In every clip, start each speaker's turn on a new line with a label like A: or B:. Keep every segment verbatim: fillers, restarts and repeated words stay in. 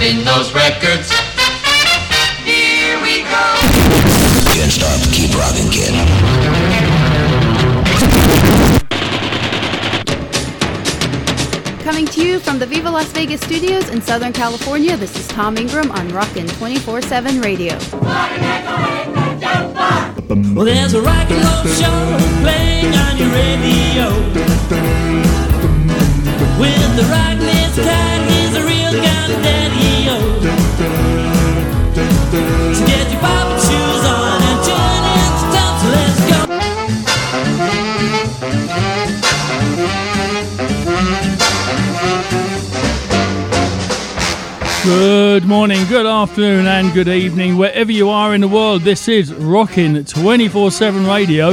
A: spin those records. Here we go.
B: Can't stop, keep rocking, kid.
C: Coming to you from the Viva Las Vegas studios in Southern California, this is Tom Ingram on Rockin' twenty-four seven Radio.
D: Well, there's a rock and roll show playing on your radio. With the rock this kind, he's a real gun daddy-o. So get your poppin' shoes on and tune in to Tom, so let's go.
E: Good morning, good afternoon and good evening, wherever you are in the world. This is Rockin' twenty-four seven Radio.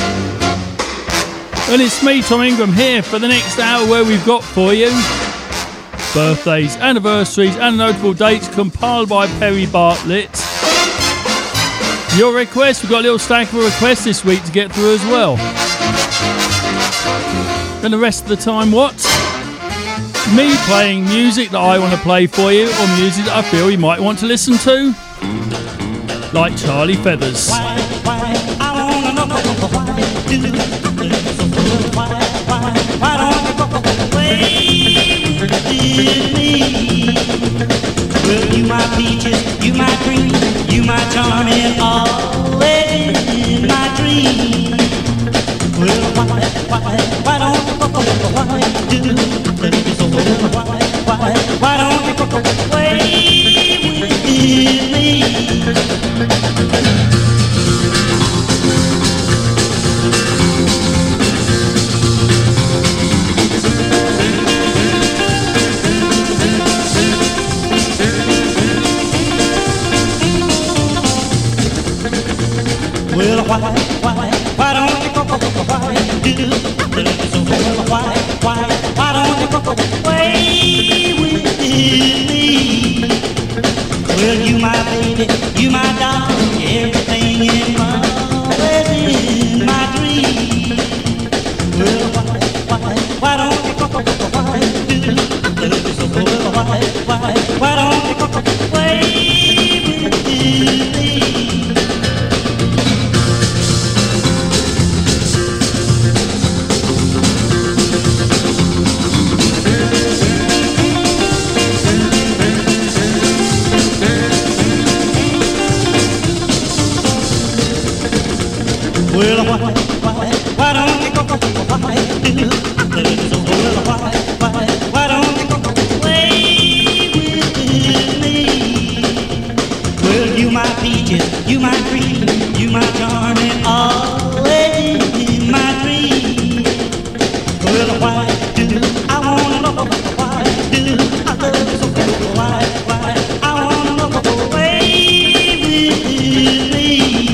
E: And it's me, Tom Ingram, here for the next hour where we've got for you birthdays, anniversaries and notable dates compiled by Perry Bartlett. Your requests, we've got a little stack of requests this week to get through as well. Then the rest of the time, what? Me playing music that I want to play for you, or music that I feel you might want to listen to, like Charlie Feathers.
D: Why, why, I wanna know why do why, why, why don't you go away with me? Well, you my peaches, you my cream, you my charm, and always my dream. Well, why, why, why don't you go why do Why, why, why don't you go away with me? Well, why, why, why don't you go why do so well, why, why, why don't you go away with me? Well, you my baby, you my darling, everything in my in my dream. Well, why, why, why don't you go why do so well, why, why, why don't you go away with me? Well, why, why, why don't you go why do so well, why, why, why don't you go away with me? Well, you my peaches, you my cream, you my charm, and always my dream. Well, why do I wanna know why do I love so well, why, why I wanna know away with me?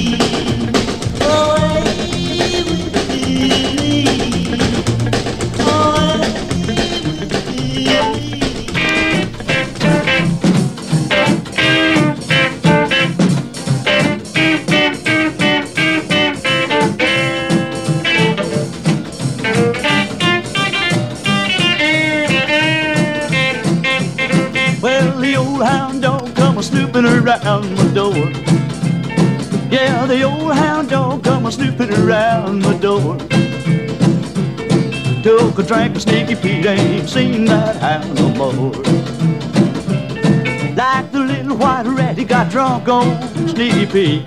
F: Around my door. Yeah, the old hound dog come a snooping around my door. Took a drink of Sneaky Pete, ain't seen that hound no more. Like the little white rat, he got drunk on Sneaky Pete.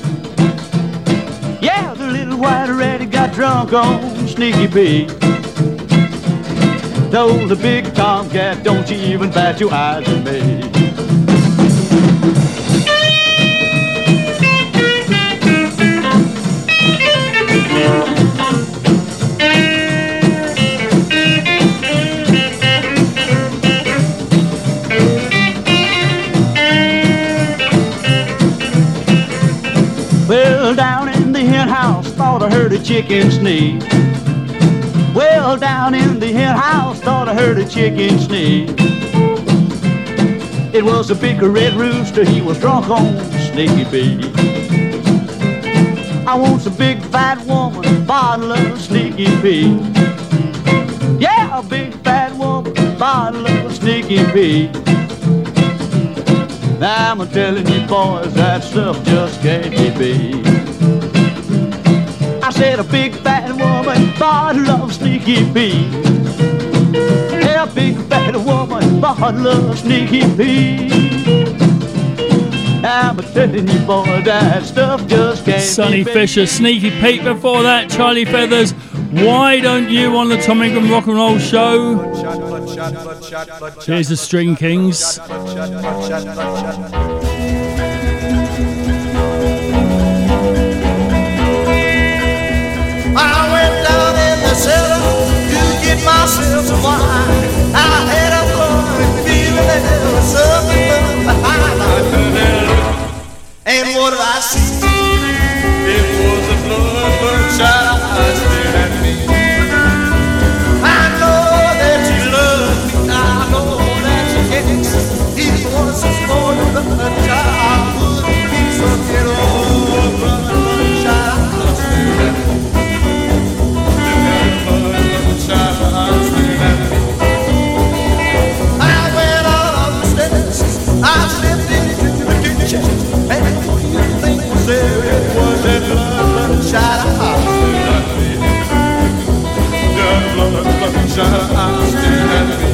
F: Yeah, the little white rat, he got drunk on Sneaky Pete. Told the big tomcat, don't you even bat your eyes at me. Well, down in the hen house, thought I heard a chicken sneeze. Well, down in the hen house, thought I heard a chicken sneeze. It was a big red rooster, he was drunk on Sneaky Pete. I want a big fat woman, bottle of Sneaky Pete. Yeah, a big fat woman, bottle of Sneaky Pete. Now I'm telling you boys, that stuff just can't be beat. I said a big fat woman, bottle of Sneaky Pete. Yeah, a big fat woman, bottle of Sneaky Pete. I'm telling you boys, that stuff just can't
E: Sonny
F: be beat.
E: Fisher, Sneaky Pete. Before that, Charlie Feathers. Why don't you on the Tom Ingram Rock and Roll Show? Here's the String Kings.
G: I went down in the cellar to get myself some wine. I had a funny feeling there was something behind. And what did I see? It was a blood child staring at me. I know that you love me, I know that you cares. He was a small blood child, I wouldn't be so get over blood child staring at me. Blood child staring at me. I went out on the stairs, I slipped into the kitchen, and what do you think was there? It was that blood child staring at me. That blood child staring at me.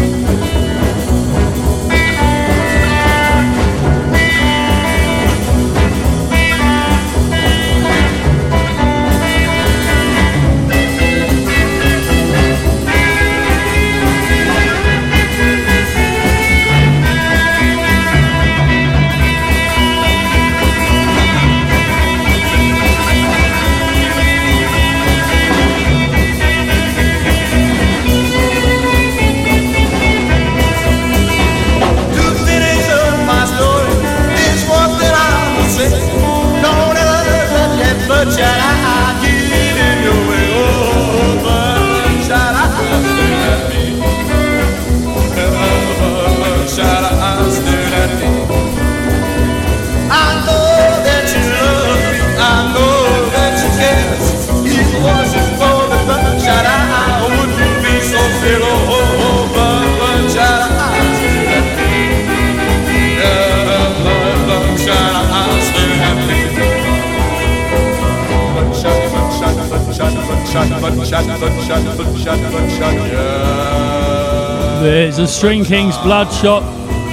E: There's a String Kings Bloodshot.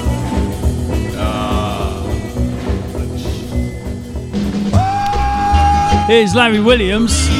E: Here's Larry Williams.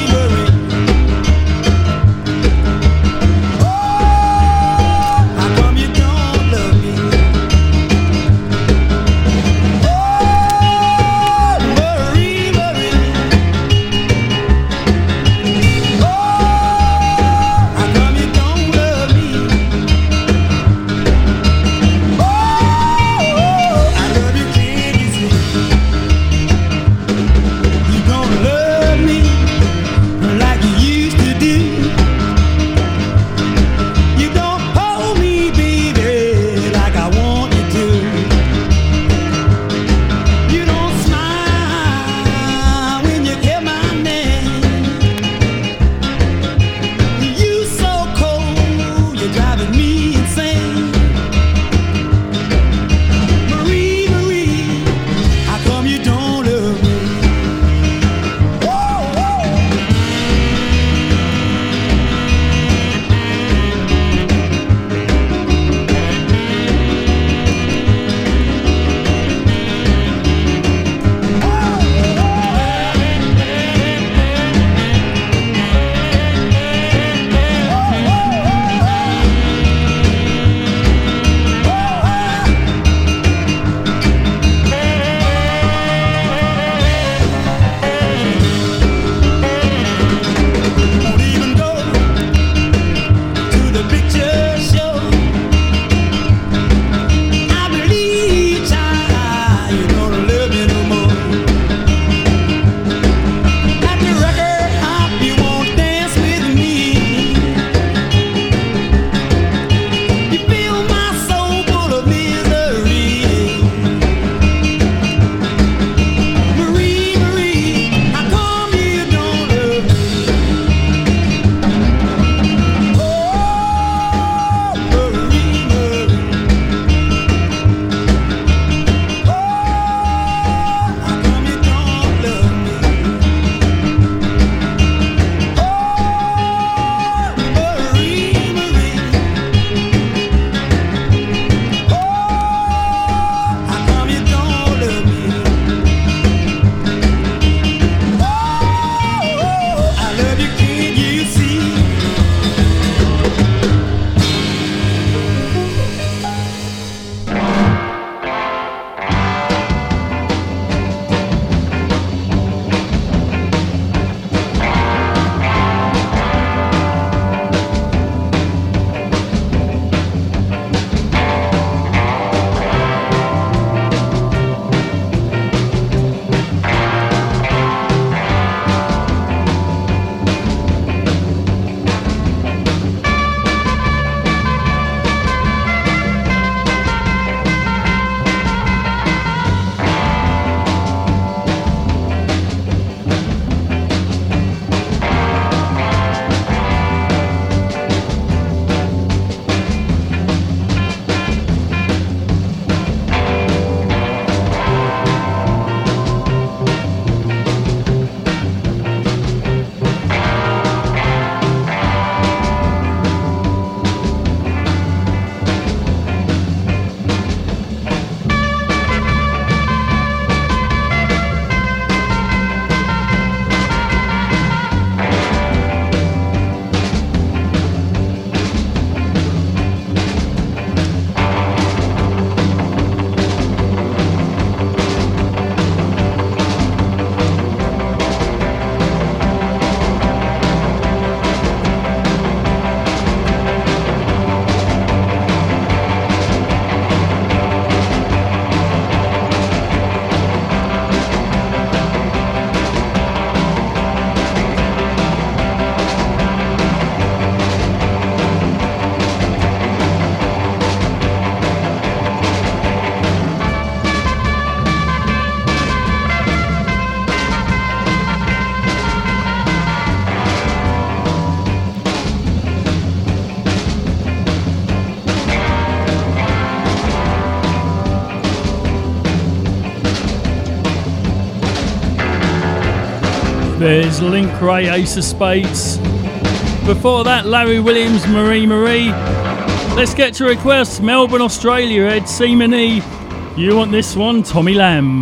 E: There's Link Ray, Ace of Spades. Before that, Larry Williams, Marie Marie. Let's get to requests. Melbourne, Australia, Ed Seamany. You want this one, Tommy Lamb.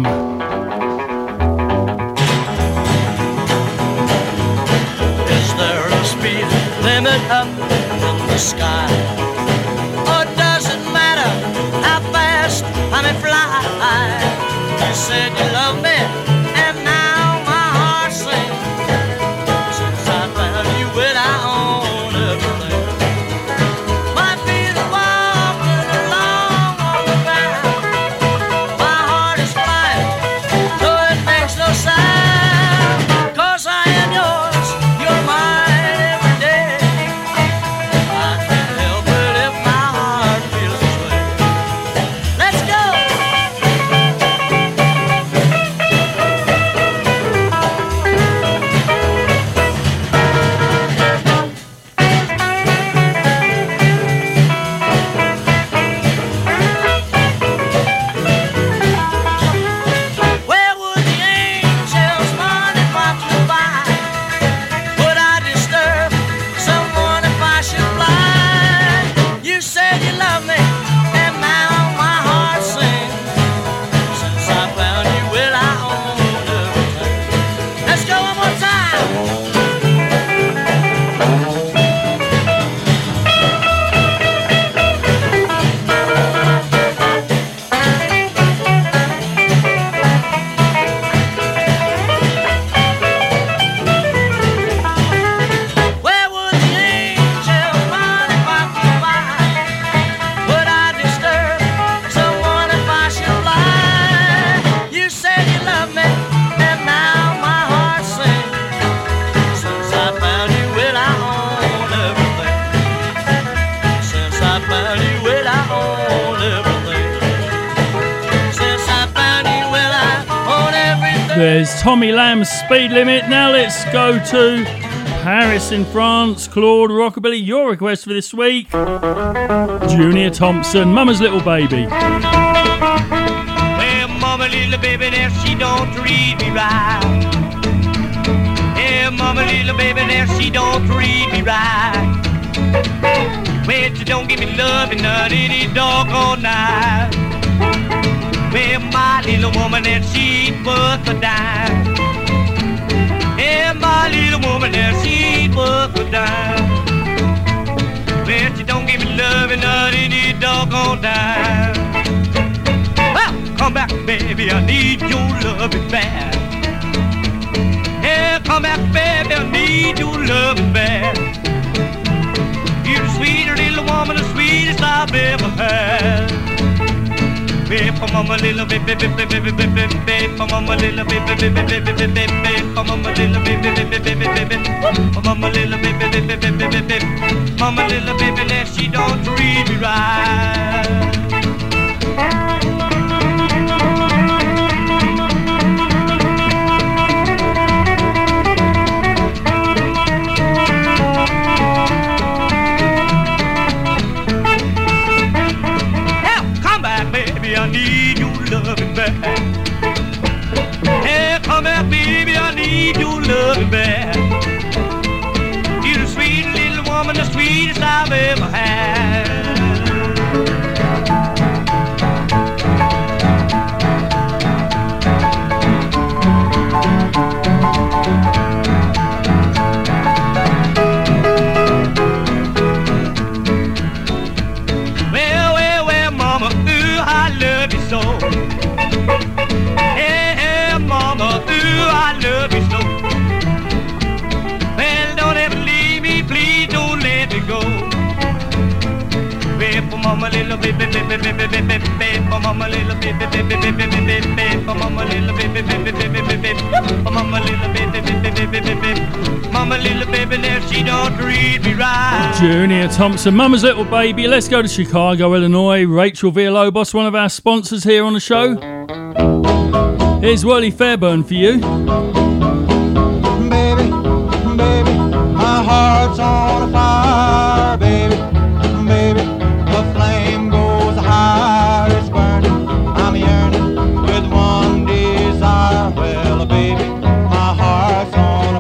H: Is there a speed limit up in the sky? Or does it matter how fast I may fly? You said you love me, and now my heart sings. Since I found you, well, I own everything. Might be the walking along on the ground. My heart is flying, though it makes no sound. 'Cause I am yours, you're mine every day. I can't help it if my heart feels this way. Let's go! Where would the angels run if I flew by? Would I disturb someone if I should fly? You said you love me, and now my heart sings. Since I found you, well, I own everything. Let's go one more time. Where would the angels run if I flew by? Would I disturb someone if I should fly? You said you love me, and now my heart sings. Since I found you, well, I own everything. Since I found you, well, I own everything. Since I found you, well, I own everything.
E: There's Tommy Lamb's Speed Limit. Now let's go to Paris in France. Claude Rockabilly, your request for this week. Junior Thompson, Mama's Little Baby.
H: Well, mama, little baby, there she don't treat me right. Yeah, mama, little baby, there she don't treat me right. Well, she don't give me loving not any doggone night. Well, my little woman, there she ain't worth a dime. Yeah, my little woman, there she ain't worth a dime. Well, she don't give me loving not any doggone time. Well, come back, baby, I need your loving back. Yeah, come back, baby, I need your loving back. You're the sweetest little woman, the sweetest I've ever had. Baby, mama, little baby, baby, baby, baby, baby, mama, little baby, baby, baby, baby, baby, mama, little baby, baby, baby, baby, mama, little baby, baby, baby, baby, mama, little baby, that she don't treat me right. I need your loving back. Hey, come back, baby, I need your loving back. You're the sweet little woman, the sweetest I've ever had. Well, well, well, mama, ooh, I love you so. Hey, hey, mama, ooh, I love you so. Well, don't ever leave me, please don't let me go. Baby, mama, little baby, baby, baby, baby, baby, mama, little baby, baby, baby, baby, baby, mama, little baby, baby, baby, baby, mama, little baby, baby, baby, baby, mama, little baby, there she don't treat me right.
E: Junior Thompson, Mama's Little Baby. Let's go to Chicago, Illinois. Rachel Villalobos, one of our sponsors here on the show. Here's Worley Fairburn for you.
I: Baby, baby, my heart's on fire, baby, baby, the flame goes higher, it's burning, I'm yearning with one desire, well, baby, my heart's on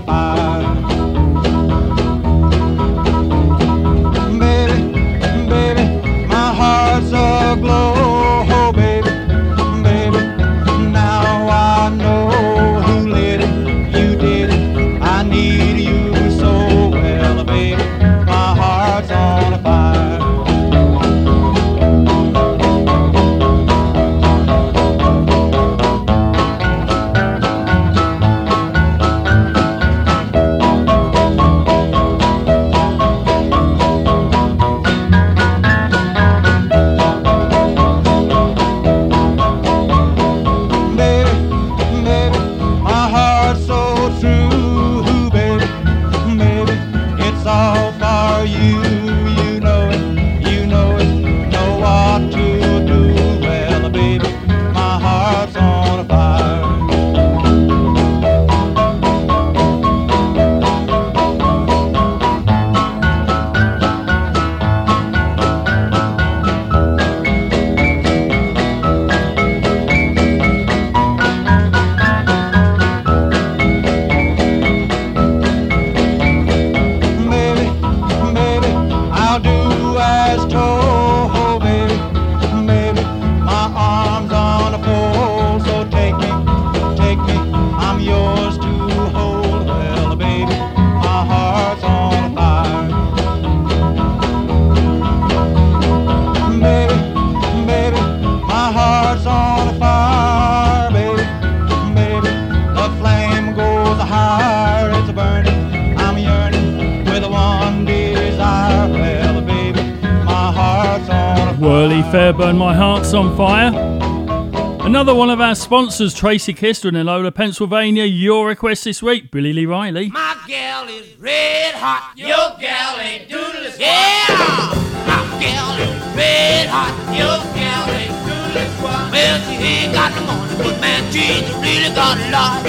E: Fairburn, My Heart's on Fire. Another one of our sponsors, Tracy Kister in Enola, Pennsylvania. Your request this week, Billy Lee Riley.
H: My gal is red hot. Your gal ain't doodle squat. Yeah! My gal is red hot. Your gal ain't doodle squat. Well, she ain't got no money, but man, she's really got a lot.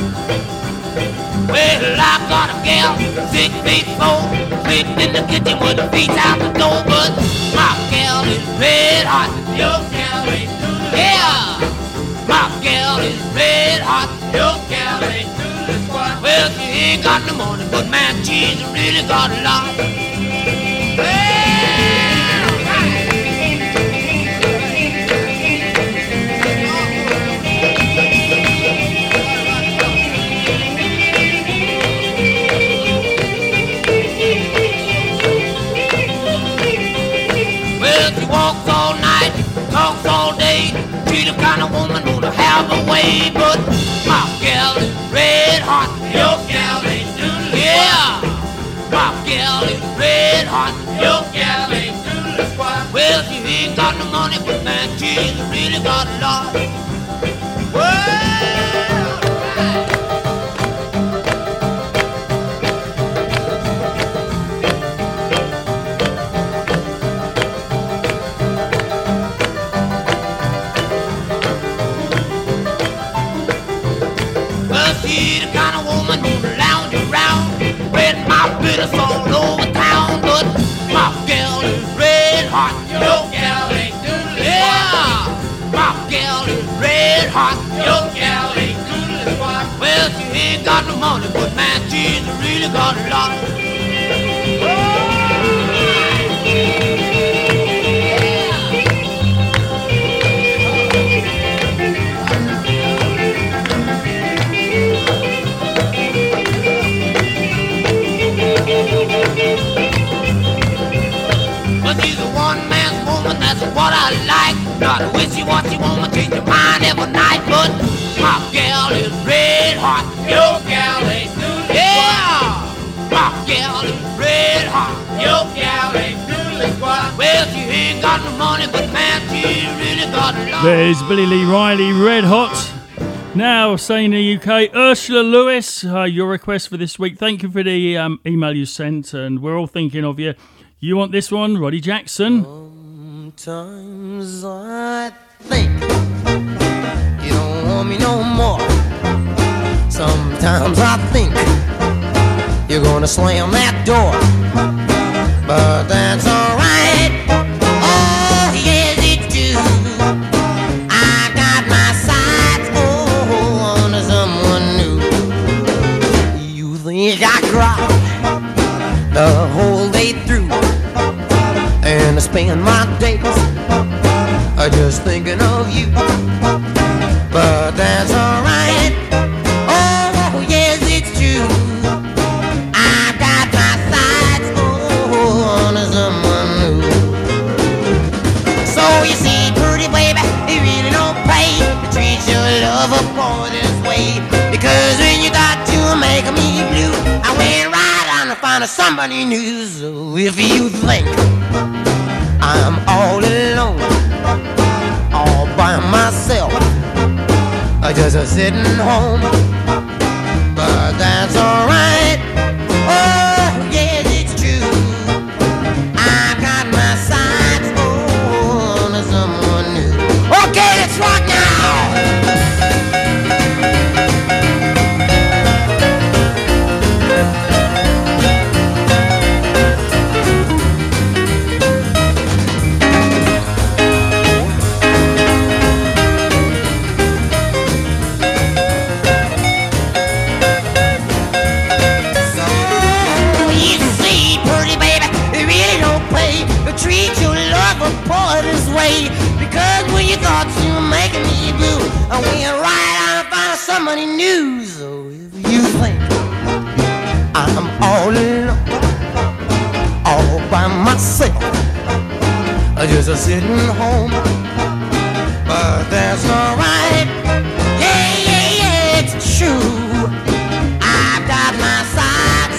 H: Well, I got a gal, six feet four, sleeping in the kitchen with her feet out the door. But my gal is red hot. Your gal ain't doodle squat. Yeah! My gal is red hot. Your gal ain't doodle squat. Well, she ain't got no money, but man, she's really got a lot. Well, well, she walks all night, talks all day. She's the kind of woman who'll have a way, but my gal is red hot. Your gal ain't doodle. Yeah, my gal is red hot. Your gal ain't doodle squat. Well, she ain't got no money, but man, she's really got a lot. Well, she's the kind of woman who'll lounge around with my bitters all over town. But my gal is red hot. Your gal ain't doodle. Yeah, my gal is red hot. Your gal ain't doodle squat. Well, she ain't got no money, but man, she's really got a lot. She's a one-man woman, that's what I like. Not a wishy-washy woman, change your mind every night. But my gal is red hot. Your gal ain't doodle. Yeah, my gal is red hot. Your gal ain't doodle squat. Well, she ain't got no money, but man, she really got a lot.
E: There's Billy Lee Riley, Red Hot. Now, saying the U K, Ursula Lewis, uh, your request for this week. Thank you for the um, email you sent, and we're all thinking of you. You want this one, Roddy Jackson?
H: Sometimes I think you don't want me no more. Sometimes I think you're gonna slam that door, but that's alright. Oh, yes, it's true. I got my sights oh, on someone new. You think I cry the whole day through, and I spend my days uh, just thinking of you, but that's alright. Oh, yes, it's true. I got my sights oh, on someone new. So you see, pretty baby, it really don't pay to treat your lover boy this way, because when you got to make me blue, I went right on to find somebody new. So if you think I'm all alone, all by myself, I just a sitting home, but that's alright. Oh, yes, it's true. I got my sights on someone new. Okay, let's rock now. Treat your lover boy this way, because when you thought you were making me blue, I went right out and found somebody new. So if you think I'm all alone, all by myself, I just a sitting home, but that's alright. Yeah, yeah, yeah, it's true. I've got my sights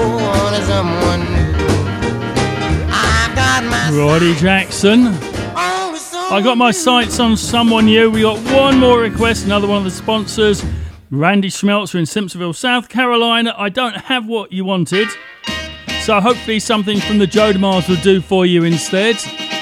H: on someone new.
E: Roddy Jackson. I got my sights on someone new. We got one more request, another one of the sponsors, Randy Schmelzer in Simpsonville, South Carolina. I don't have what you wanted, so hopefully something from the Jodemars will do for you instead.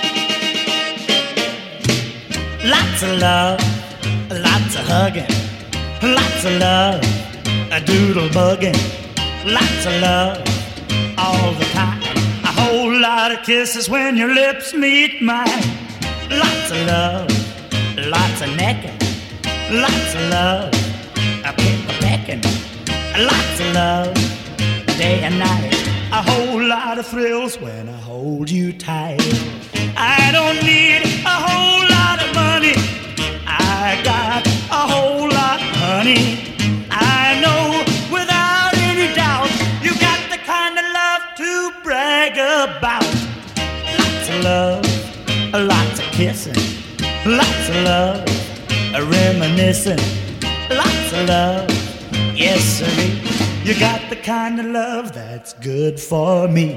H: Lots of love, lots of hugging, lots of love, a doodle bugging, lots of love all the time. A whole lot of kisses when your lips meet mine. Lots of love, lots of necking, lots of love, a pick a pecking, lots of love, day and night. A whole lot of thrills when I hold you tight. I don't need a whole lot of money, I got a whole lot of honey. I know without any doubt you got the kind of love to brag about. Lots of love, lots of kissing, lots of love, a reminiscing, lots of love, yes sir. You got the kind of love that's good for me.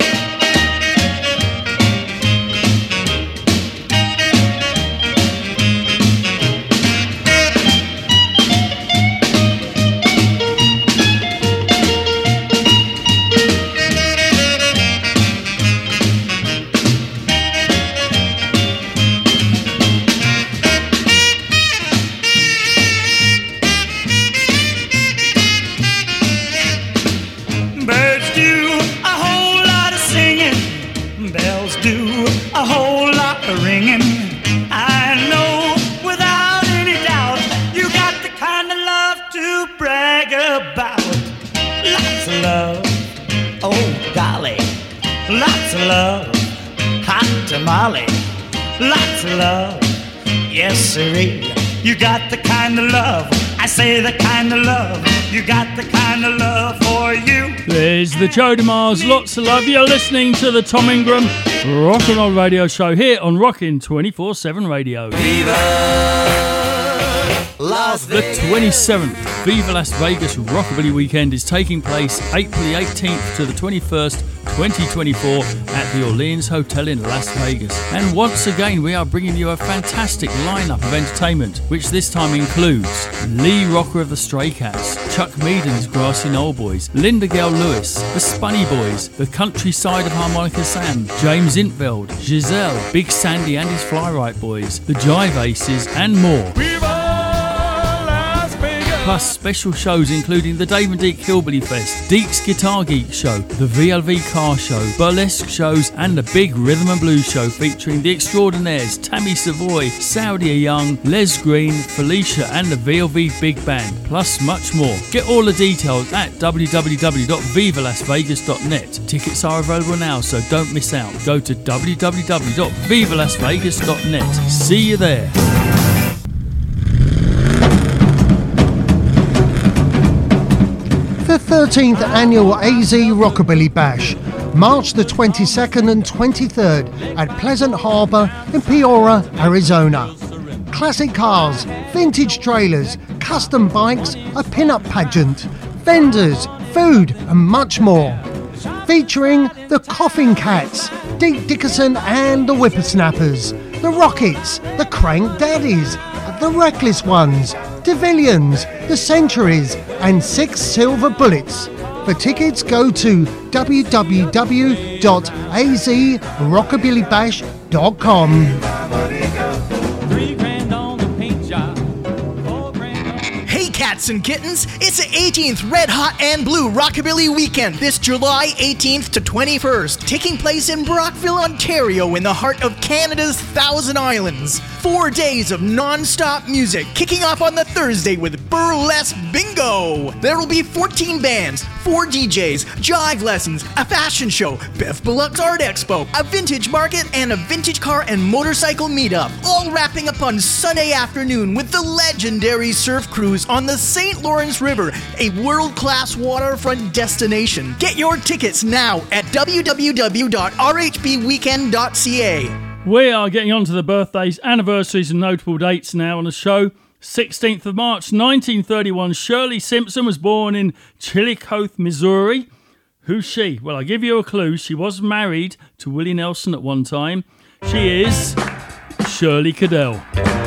H: Love, hot tamale, lots of love, yes sirree. You got the kind of love, I say the kind of love, you got the kind of love for you.
E: There's the Jodemars, lots of love. You're listening to the Tom Ingram Rock and Roll Radio Show here on Rockin' twenty-four seven Radio.
A: Viva Las Vegas.
E: The twenty-seventh Viva Las Vegas Rockabilly Weekend is taking place April the eighteenth to the twenty-first, twenty twenty-four at the Orleans Hotel in Las Vegas. And once again, we are bringing you a fantastic lineup of entertainment, which this time includes Lee Rocker of the Stray Cats, Chuck Mead and his Grassy Knoll Boys, Linda Gale Lewis, the Spunny Boys, the Countryside of Harmonica Sam, James Intveld, Giselle, Big Sandy and his Flyrite Boys, the Jive Aces, and more. Plus special shows including the Dave and Deke Hillbilly Fest, Deke's Guitar Geek Show, the V L V Car Show, burlesque shows and the big Rhythm and Blues Show featuring the Extraordinaires, Tammy Savoy, Saudia Young, Les Green, Felicia and the V L V Big Band, plus much more. Get all the details at w w w dot viva las vegas dot net. Tickets are available now, so don't miss out. Go to w w w dot viva las vegas dot net. See you there.
J: The thirteenth Annual A Z Rockabilly Bash, March the twenty-second and twenty-third at Pleasant Harbour in Peoria, Arizona. Classic cars, vintage trailers, custom bikes, a pin-up pageant, vendors, food and much more. Featuring the Coffin Cats, Deke Dickerson and the Whippersnappers, the Rockets, the Crank Daddies, the Reckless Ones, Devillians, the Centuries and Six Silver Bullets. For tickets go to w w w dot a z rockabilly bash dot com.
K: Hey cats and kittens, it's the eighteenth Red Hot and Blue Rockabilly Weekend this July eighteenth to twenty-first, taking place in Brockville, Ontario in the heart of Canada's Thousand Islands. Four days of non-stop music, kicking off on the Thursday with Burlesque Bingo. There will be fourteen bands, four D Js, jive lessons, a fashion show, Beth Bullock's Art Expo, a vintage market, and a vintage car and motorcycle meetup. All wrapping up on Sunday afternoon with the legendary surf cruise on the Saint Lawrence River, a world-class waterfront destination. Get your tickets now at w w w dot r h b weekend dot c a.
E: We are getting on to the birthdays, anniversaries and notable dates now on the show. sixteenth of March nineteen thirty-one, Shirley Simpson was born in Chillicothe, Missouri. Who's she? Well, I'll give you a clue. She was married to Willie Nelson at one time. She is Shirley Cadell.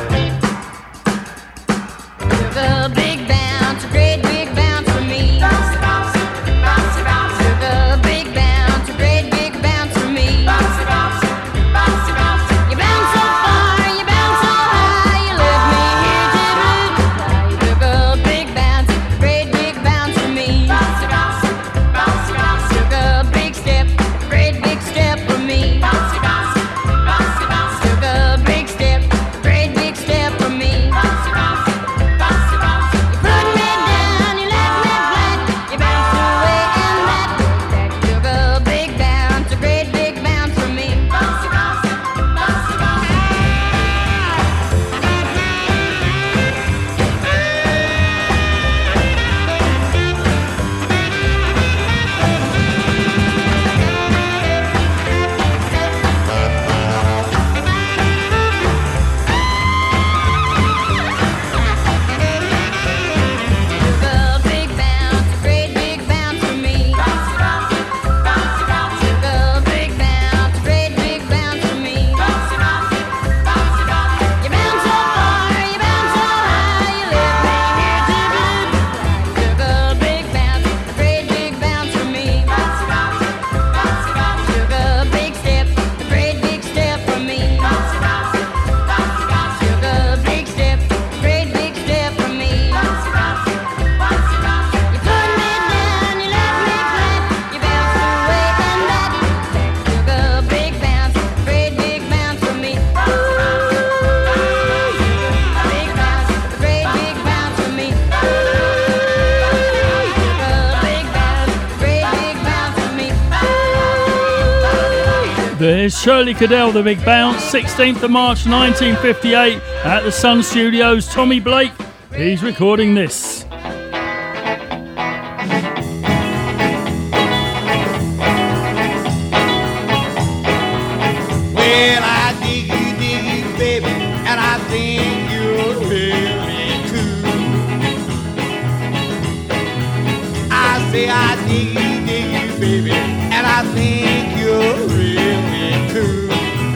L: The big bounce, a great big bounce for me. Bounce, bounce, bounce, bounce. The big bounce, a great big bounce for me. Bounce, bounce, bounce, bounce. You bounce so far, you bounce so high, you left me here to lose. You took a big bounce, a great big bounce for me. Bounce, bounce, bounce, bounce. Took a big step, great big step for me. Bounce, bounce, bounce, bounce. Took a big step, great big step for me. Bounce, bounce.
E: There's Shirley Cadell, The Big Bounce, sixteenth of March nineteen fifty-eight at the Sun Studios. Tommy Blake, he's recording this.
G: Well, I dig you, dig you, baby, and I think you're really cool. I say I dig you, dig you, baby, and I think you're really cool.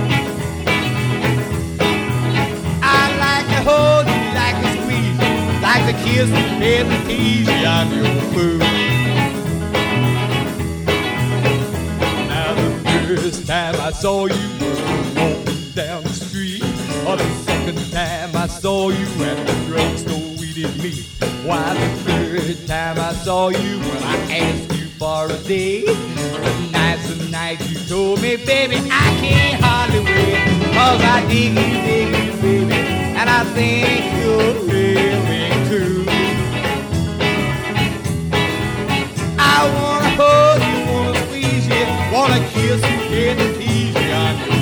G: I like to hold you, like to squeeze you, like to kiss and pet and tease you, I'm your fool. Now the first time I saw you walking down the street, or the second time I saw you at the drugstore, we didn't meet. Why, the third time I saw you when I asked you for a date, the nights and nights you told me, baby, I can't hardly wait, 'cause I dig you, dig you, baby, and I think you're really cool. I wanna hold you, wanna squeeze you, wanna kiss you, get and tease you, I'm your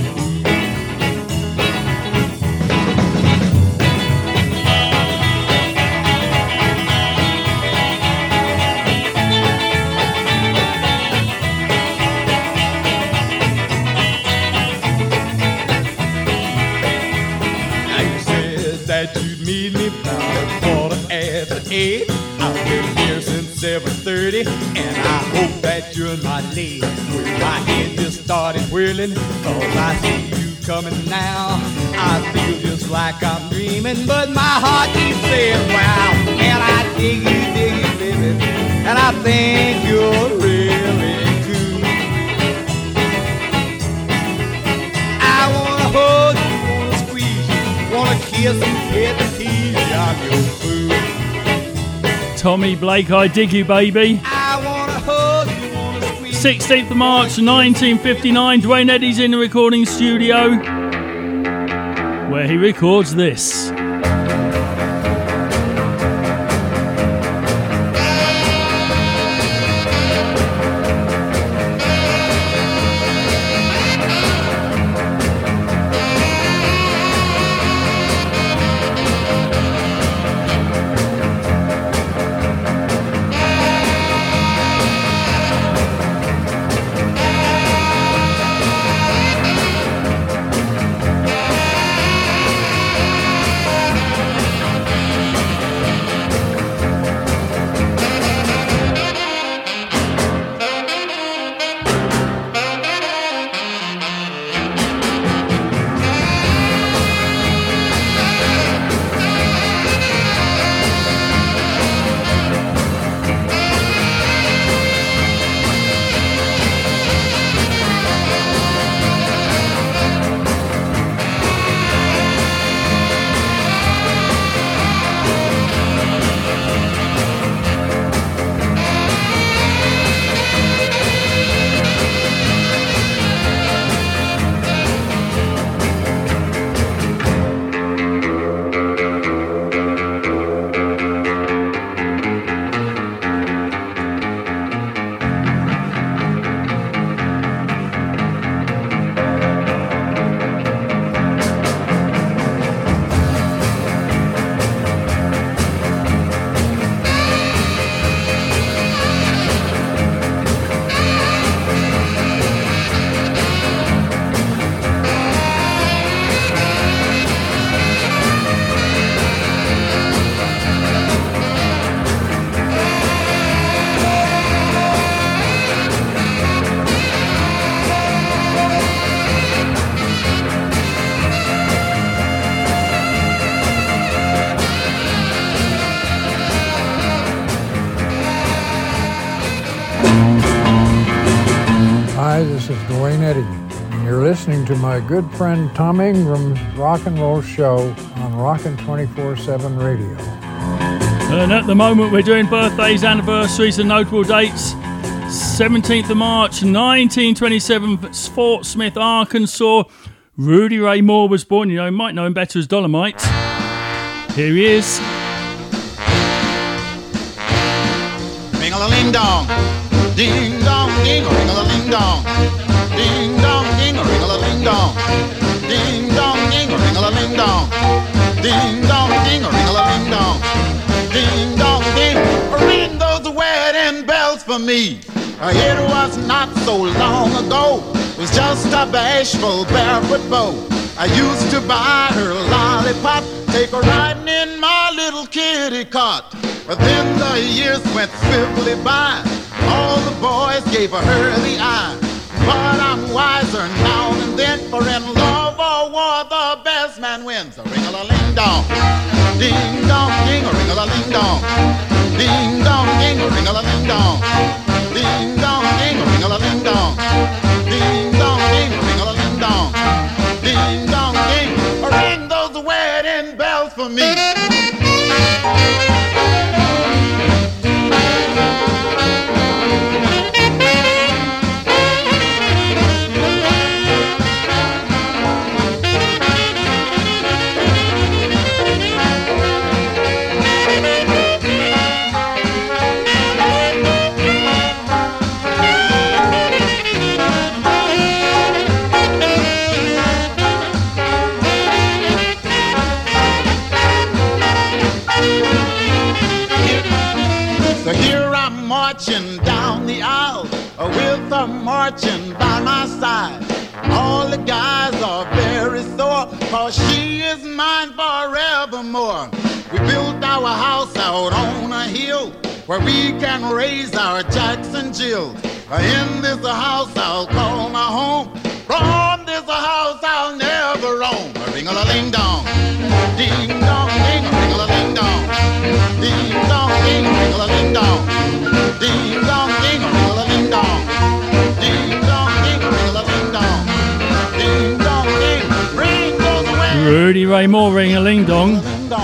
G: that you'd meet me about a quarter after eight. I've been here since seven thirty, and I hope that you're not late. With my head just started whirling, 'cause I see you coming now. I feel just like I'm dreaming, but my heart keeps saying, wow. And I dig you, dig you, baby, and I think you're really cool. I wanna hold you, wanna squeeze you, wanna kiss and pet and tease you, I'm your fool.
E: Tommy Blake, I dig you, baby.
G: I wanna hold you, wanna squeeze.
E: sixteenth of March nineteen fifty-nine, Dwayne Eddy's in the recording studio, where he records this.
M: Hi, this is Dwayne Eddy, and you're listening to my good friend Tom Ingram's Rock and Roll Show on Rockin' twenty-four seven Radio.
E: And at the moment, we're doing birthdays, anniversaries, and notable dates. seventeenth of March, nineteen twenty-seven, Fort Smith, Arkansas. Rudy Ray Moore was born. You know, you might know him better as Dolomite. Here he is.
N: Ring-a-ling-dong, ding-dong, ding, ring-a-ling-dong, ding-dong, ding, ring-a-ling-dong, ding-dong, ding, ring-a-ling-dong, ding-dong, ding, ring-a-ling-dong, ding-dong, ding, ring those wedding bells for me. It was not so long ago, it was just a bashful barefoot beau. I used to buy her lollipop, take her riding in my little kitty cot. But then the years went swiftly by, all the boys gave her the eye. But I'm wiser now than then, for in love or war the best man wins. A ring-a-ling-dong, ding-dong, ding, a ring-a-ling-dong, ding-dong, ding, a ring-a-ling-dong, ding-dong, ding, a ring-a-ling-dong, ding-dong, ding, a ring-a-ling-dong, ding-dong, ding, ring those wedding bells for me. Marching down the aisle with her marching by my side. All the guys are very sore, cause she is mine forevermore. We built our house out on a hill where we can raise our Jackson Jill. In this house I'll call my home, from this house I'll never roam. Ring-a-ling-dong, ding-dong, ding, ring-a-ling-dong, ding-dong, ding, ring-a-ling-dong, ding-dong, ding, ring-a-ling-dong, ding-dong, ding, ring-a-ling-dong, ding-dong, ding, ring goes away.
E: Rudy Ray Moore, Ring-a-ling-dong.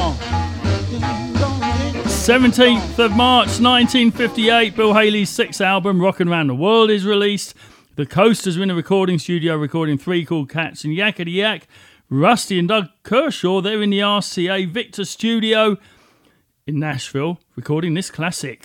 E: seventeenth of March nineteen fifty-eight, Bill Haley's sixth album, Rockin' Around the World, is released. The Coasters were in a recording studio recording Three Cool Cats and Yakety Yak. Rusty and Doug Kershaw, they're in the R C A Victor studio in Nashville recording this classic.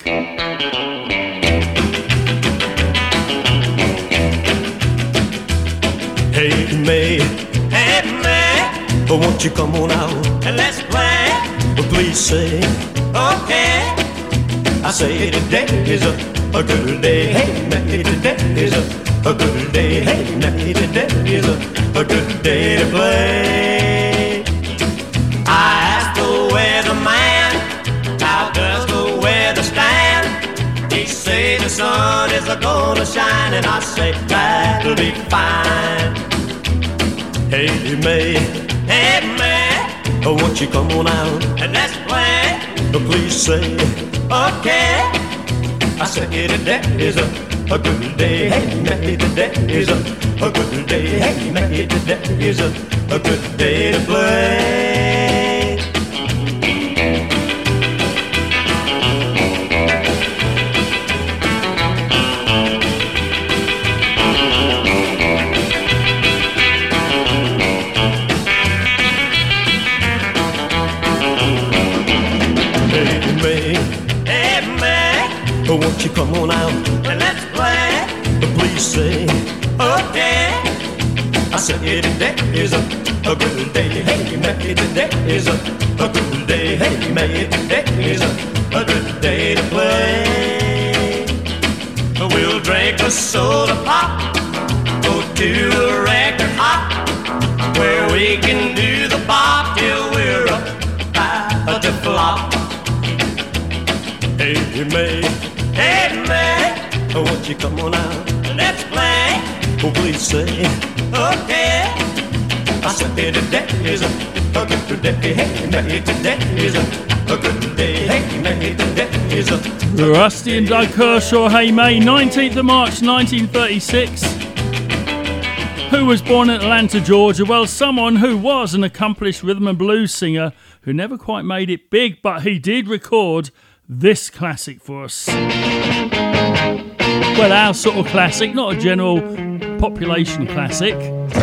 O: Hey May, hey May, oh, won't you come on out and let's play? Oh, please say, okay. I say today is a, a good day. Hey May, today is a, a good day. Hey May, today is a, a good day to play. I asked the weatherman, how does the weather stand? He say the sun is a gonna shine, and I say that'll be fine. Hey May, hey May, oh, won't you come on out and let's play? Oh, please say, okay. I say today is a, a good day. Hey May, today is a, a good day. Hey May, today is a, a good day to play. Oh, won't you come on out and let's play? Please say, okay. I said today is a, a good day. Hey, May, today is a, a good day. Hey, May, today is a, a good day to play. We'll drink a soda pop, go to a record hop, where we can do the bop till we're about to flop. Hey, May, hey May, oh, won't you come on out and let's play? Oh, please say, okay. I said today is a, a good day. Hey May, today is a, a good day. Hey May, today is a, a
E: Rusty and Doug Kershaw, Hey May, nineteenth of March nineteen thirty-six. who was born in Atlanta, Georgia? Well, someone who was an accomplished rhythm and blues singer who never quite made it big, but he did record this classic for us. Well, our sort of classic, not a general population classic.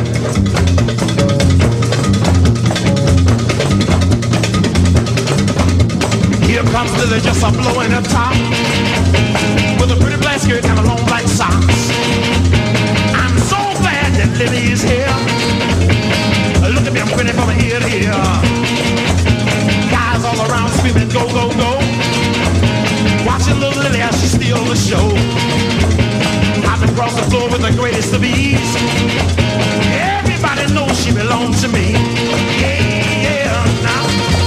P: Here comes Lily, just a blowing up top, with a pretty black skirt and a long black socks. I'm so glad that Lily is here. Look at me, I'm grinning from ear to ear. Guys all around screaming, go, go, go. Watching little Lily as she steals the show. Hopping across the floor with the greatest of ease. Everybody knows she belongs to me. Yeah, yeah, now.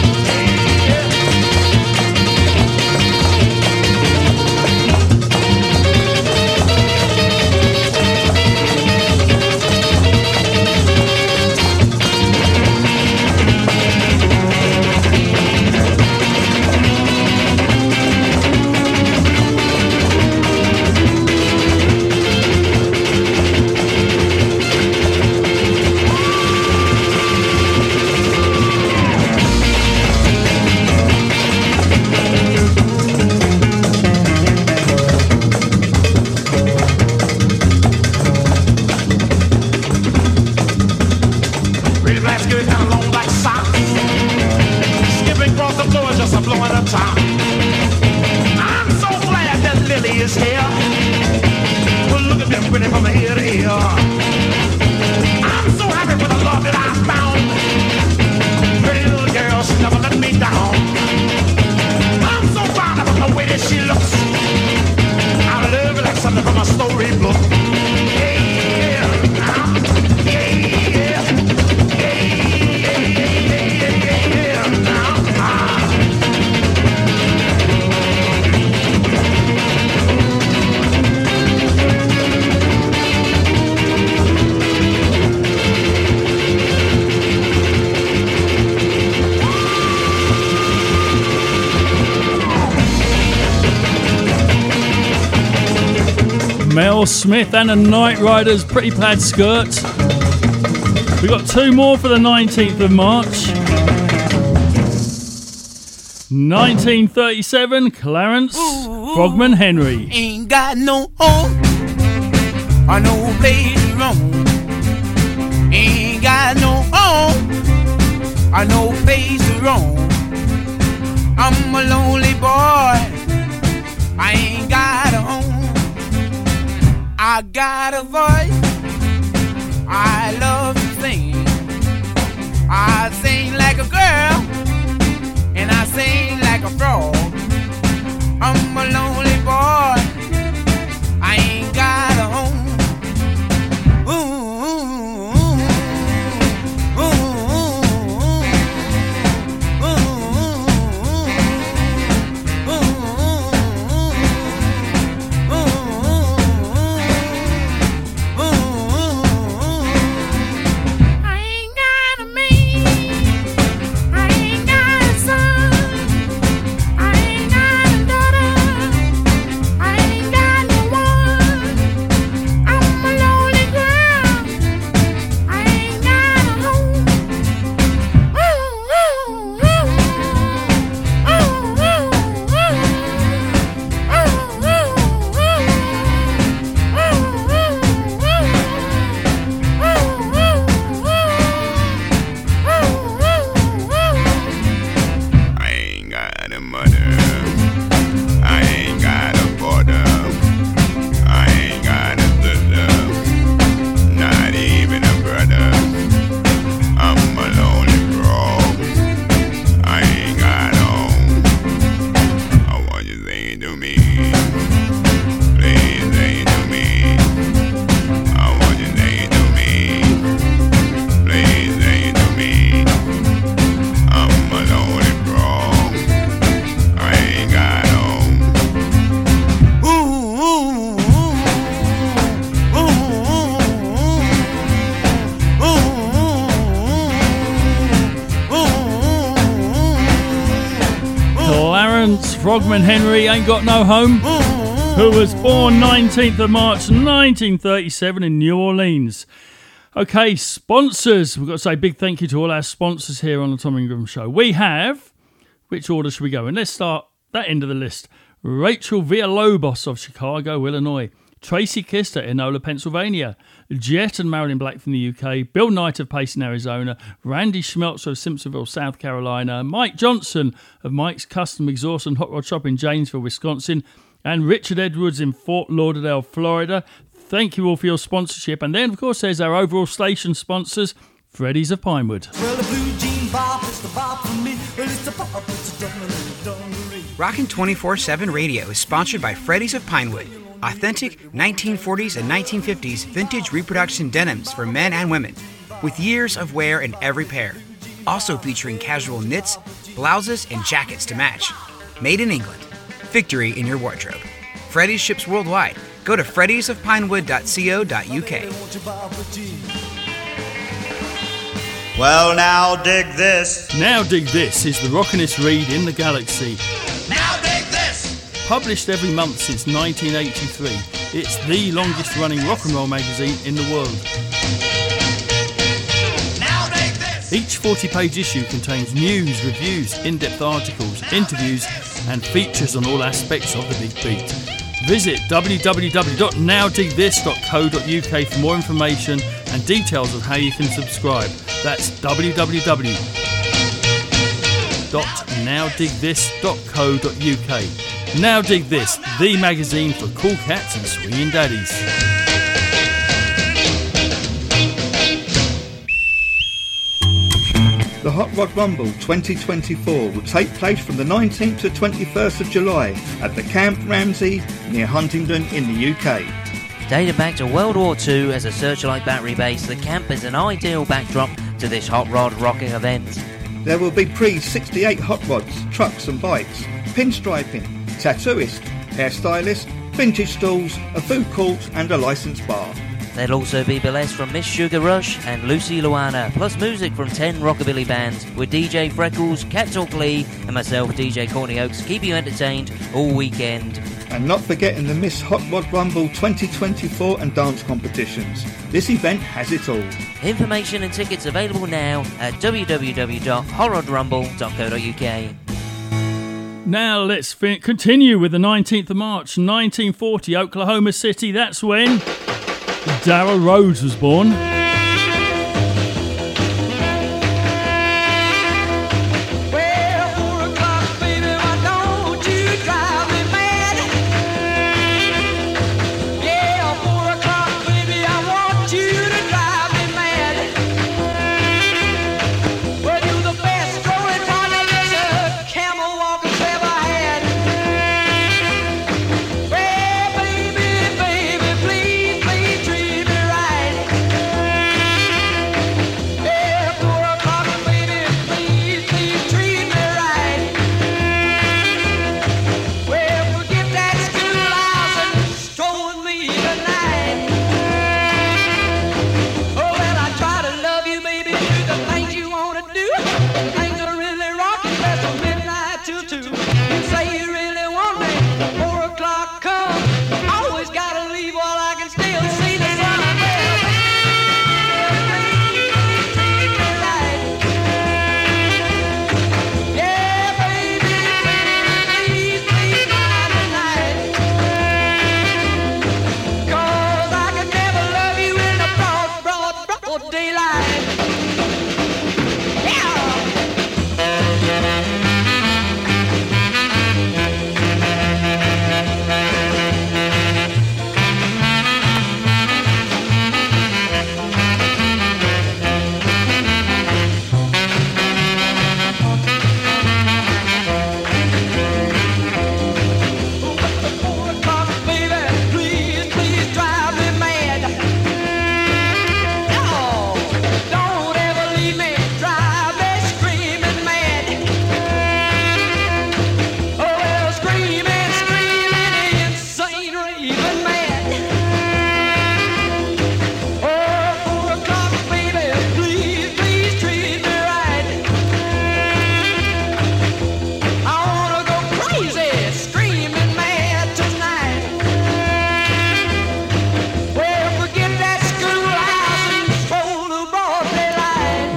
E: Mel Smith and the Night Riders, Pretty Plaid Skirt. We've got two more for the nineteenth of March. nineteen thirty-seven, Clarence Frogman Henry.
Q: Ain't got no home or no place to roam. Ain't got no home or no place to roam. I'm a lonely boy. I ain't got a home. I got a voice. I love to sing. I sing like a girl and I sing like a frog. I'm a lonely boy. I ain't got a home. Ooh, ooh, ooh, ooh, I ain't got a man. I ain't got a son. I ain't got a daughter. I ain't got no one. I'm a lonely girl. I ain't got a home. Ooh, ooh, ooh. Ooh, ooh, ooh. Ooh, ooh,
R: I ain't got a mother. I ain't got a father. I ain't got a sister. Not even a brother. I'm a lonely frog. I ain't got home. I want you to say to me. Please say to me. I want you to say to me. Please say to me. I'm a lonely frog. I ain't got home.
Q: Ooh, ooh, ooh, ooh, ooh, ooh.
E: Clarence Frogman Henry ain't got no home, who was born nineteenth of March nineteen thirty-seven in New Orleans. Okay, sponsors. We've got to say a big thank you to all our sponsors here on the Tom Ingram Show. We have, which order should we go in? Let's start that end of the list. Rachel Villalobos of Chicago, Illinois. Tracy Kister, Enola, Pennsylvania. Jet and Marilyn Black from the U K. Bill Knight of Payson, Arizona. Randy Schmeltz of Simpsonville, South Carolina. Mike Johnson of Mike's Custom Exhaust and Hot Rod Shop in Janesville, Wisconsin. And Richard Edwards in Fort Lauderdale, Florida. Thank you all for your sponsorship. And then, of course, there's our overall station sponsors, Freddy's of Pinewood.
S: Well, the blue jean bop is the bop for me. Well, it's the bop, it's the dungaree.
T: Rockin' twenty-four seven Radio is sponsored by Freddy's of Pinewood. Authentic nineteen forties and nineteen fifties vintage reproduction denims for men and women, with years of wear in every pair. Also featuring casual knits, blouses, and jackets to match. Made in England. Victory in your wardrobe. Freddy's ships worldwide. Go to freddys of pinewood dot co dot uk.
U: Well, now dig this.
E: Now dig this is the rockinest read in the galaxy.
U: Now dig this.
E: Published every month since nineteen eighty-three, it's the longest running rock and roll magazine in the world.
U: Now dig this.
E: Each forty-page issue contains news, reviews, in-depth articles, interviews, and features on all aspects of the Big Beat. Visit w w w dot now dig this dot co dot u k for more information and details of how you can subscribe. That's w w w dot now dig this dot co dot u k. Now Dig This, the magazine for cool cats and swinging daddies.
V: The Hot Rod Rumble twenty twenty-four will take place from the nineteenth to twenty-first of July at the Camp Ramsey near Huntingdon in the U K.
W: Dating back to World War Two as a Searchlight battery base, the camp is an ideal backdrop to this hot rod rocking event.
V: There will be pre sixty-eight hot rods, trucks and bikes, pinstriping, tattooist, hairstylist, vintage stalls, a food court and a licensed bar.
W: There'll also be burlesque from Miss Sugar Rush and Lucy Luana, plus music from ten rockabilly bands with D J Freckles, Cat Talk Lee and myself, D J Courtney Oakes, keep you entertained all weekend.
V: And not forgetting the Miss Hot Rod Rumble twenty twenty-four and dance competitions. This event has it all.
W: Information and tickets available now at w w w dot hot rod rumble dot co dot u k.
E: Now let's fin- continue with the nineteenth of March, nineteen forty, Oklahoma City. That's when Darryl Rhodes was born.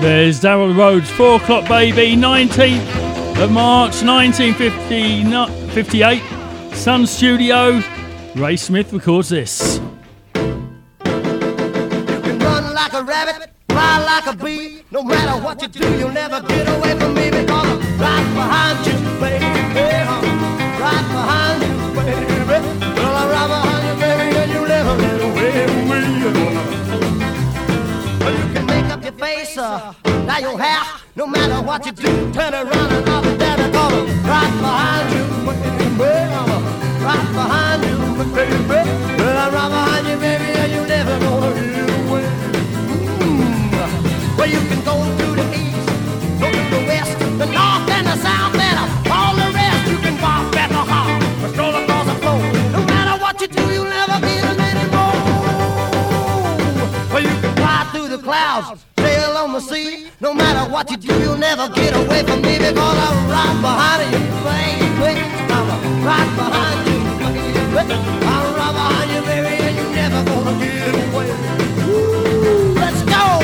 E: There's Daryl Rhodes, four o'clock baby, nineteenth of March nineteen fifty-eight. Sun Studio. Ray Smith records this.
G: Run like a rabbit, fly like a bee. No matter what you do, you'll never get away from me because I'm right behind you, baby. Right behind you, baby. Well, I'm right behind you, baby, and you'll never get away from me. Well, you can make up your face, uh, dye your hair. No matter what you do, turn around and up and down because I'm right behind you, baby. I'm right behind you, baby. Well, I'm right behind you, baby, and you'll never gonna get away. Well, you can go to the east, go to the west, the north and the south, and all the rest. You can walk at the heart, or stroll across the floor. No matter what you do, you'll never get them anymore. Well, you can fly through the clouds, sail on the sea. No matter what you do, you'll never get away from me because I'm right behind you, baby. I'm right behind you, baby. I'm right behind you, baby, and you're never gonna get away. Woo, let's go.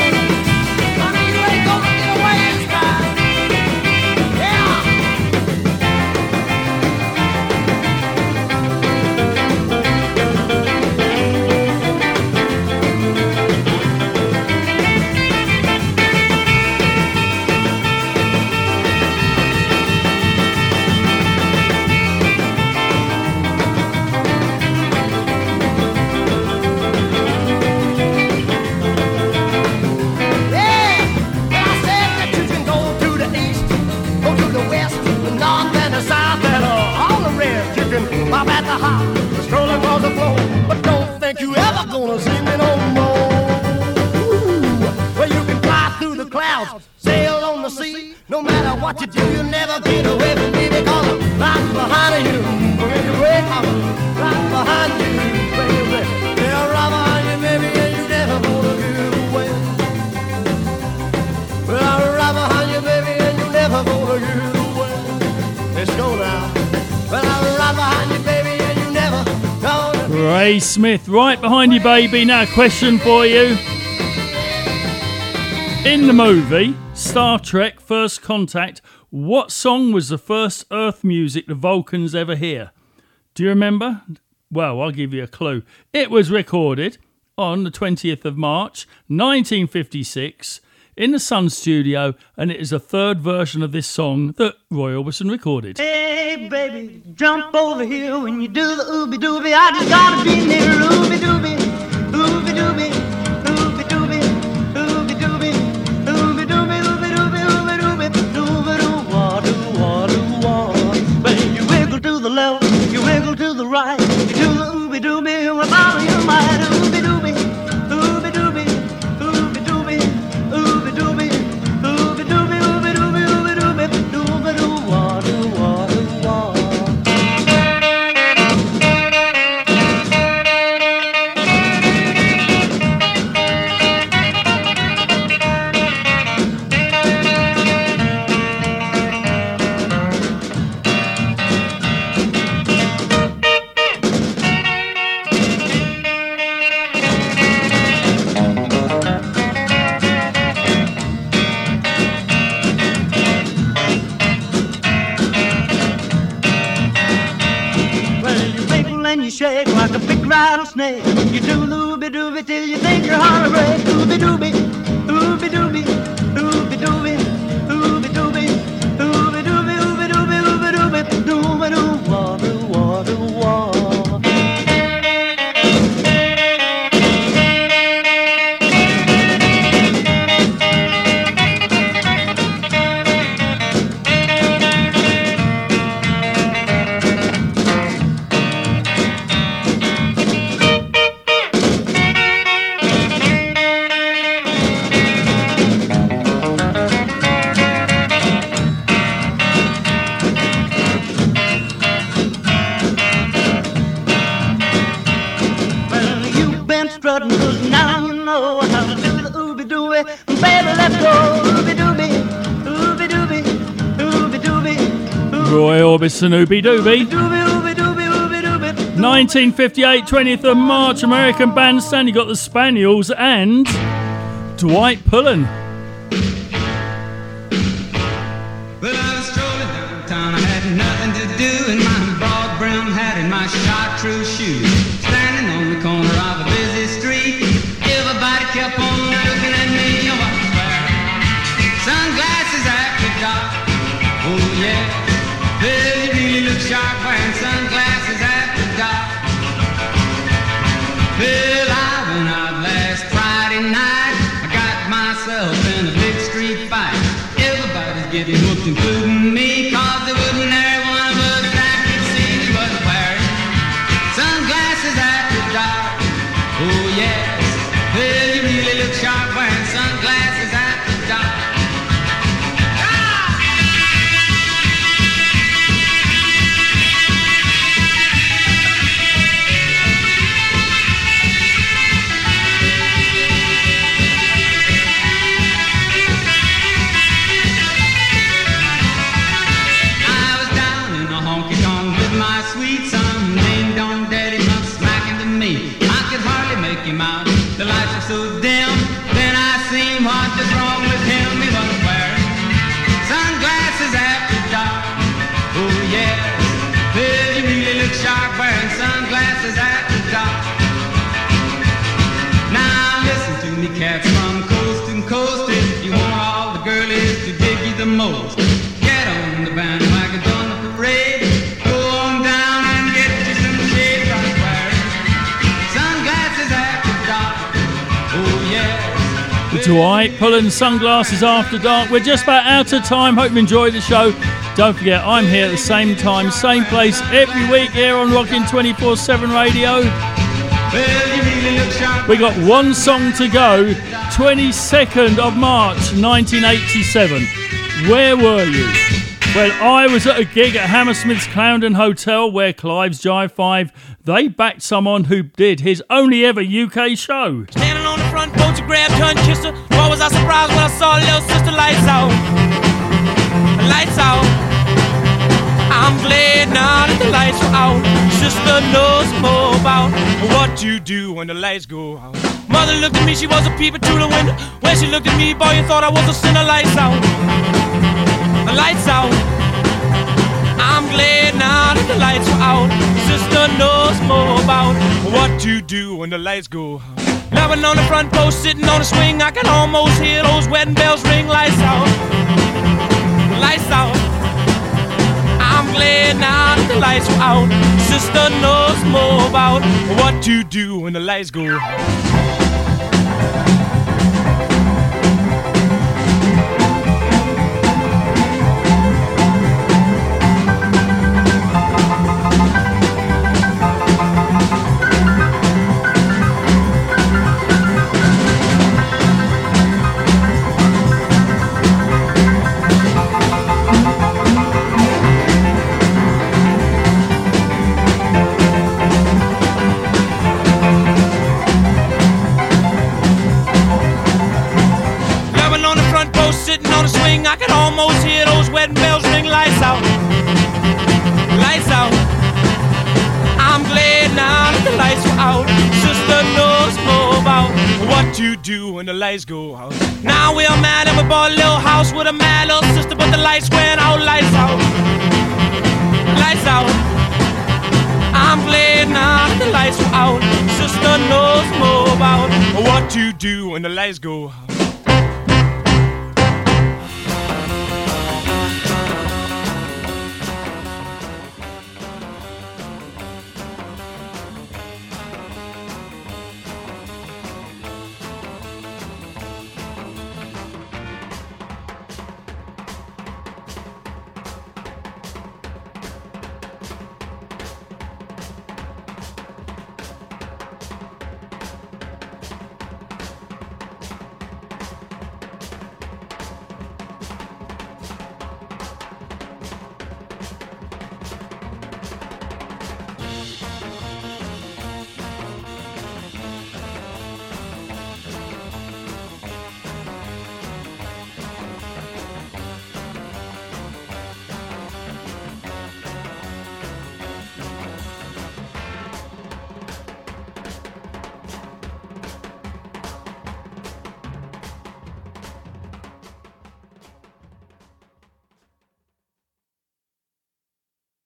G: Pop at the hop, stroll across the floor, but don't think you ever gonna see me no more. Ooh, well, you can fly through the clouds, sail on the sea. No matter what you do, you'll never get away from me because I'm right behind you, baby. I'm right behind you, baby. Yeah, right behind you, baby, and you never gonna get away. Well, I'm right behind you, baby, and you never gonna get away. Let's go now. Well, I'm right behind you, baby, and you never gonna.
E: Ray Smith, right behind you, baby. Now, a question for you. In the movie Star Trek First Contact, what song was the first Earth music the Vulcans ever hear? Do you remember? Well, I'll give you a clue. It was recorded on the twentieth of March nineteen fifty-six in the Sun Studio, and it is a third version of this song that Roy Orbison recorded.
F: Hey, baby, jump over here when you do the ooby dooby. I just gotta be near ooby dooby, ooby dooby, ooby dooby, ooby dooby, ooby dooby, ooby dooby, ooby dooby, dooby doo wah doo wah doo wah. When you wiggle to the left, you wiggle to the right, you do the ooby dooby, and we follow your mind. Ooby dooby, ooby dooby, ooby dooby, ooby dooby, ooby dooby, ooby dooby, ooby dooby, dooby doo wah doo wah doo wah. You shake like a big rattlesnake. You do looby dooby till you think your heart will break. Ooby dooby, ooby dooby, ooby dooby, ooby dooby, ooby dooby, ooby dooby, ooby dooby, dooby doo wah doo wah doo wah. Strutting, 'cause now you know how to do the ooby dooby. Baby, let's go. Ooby dooby, ooby dooby, ooby dooby.
E: Roy Orbison, Ooby Dooby.
F: Dooby, ooby dooby, ooby dooby.
E: nineteen fifty-eight, twentieth of March, American Bandstand. You got the Spaniels and Dwight Pullen.
B: blue and my broad brim hat and my chartreuse shoes. Standing on the corner of a busy street, everybody kept on looking at me. Oh, what was wearing sunglasses after dark. Oh yeah, well you really look sharp wearing sunglasses after dark. Well, I went out last Friday night. I got myself in a big street fight. Everybody's getting hooked, including me, 'cause there wasn't there one of us that could see me was wearing sunglasses after dark. Oh yes, well you really look sharp wearing sunglasses after dark. The lights were so dim, then I seen what was wrong with him. He was wearing sunglasses after dark. Oh yes, well you really look sharp wearing sunglasses after dark. Now listen to me cats from coast to coast. If you want all the girlies to dig you the most, get on the bandwagon, join the parade. Go on down and get you some shade. I'm wearing sunglasses after dark.
E: Dwight pulling sunglasses after dark. We're just about out of time. Hope you enjoyed the show. Don't forget, I'm here at the same time, same place every week here on Rockin' twenty-four seven Radio. We got one song to go. twenty-second of March nineteen eighty-seven. Where were you? Well, I was at a gig at Hammersmith's Clarendon Hotel where Clive's Jive five, they backed someone who did his only ever U K show.
Q: Standing on the front porch, I grabbed her and kissed her. Why was I surprised when I saw little sister? Lights out, lights out. I'm glad now that the lights are out. Sister knows more about what you do when the lights go out. Mother looked at me, she was a peeping through the window. When she looked at me, boy, you thought I was a sinner. Lights out, lights out. I'm glad now that the lights are out. Sister knows more about what you do when the lights go out. Loving on the front post, sitting on the swing, I can almost hear those wedding bells ring. Lights out, lights out. I'm glad now that the lights are out. Sister knows more about what you do when the lights go out. Sitting on the swing, I can almost hear those wedding bells ring. Lights out, lights out. I'm glad now that the lights are out. Sister knows more about what you do when the lights go out. Now we're mad and we bought a little house with a mad little sister, but the lights went out. Lights out, lights out. I'm glad now that the lights are out. Sister knows more about what you do when the lights go out.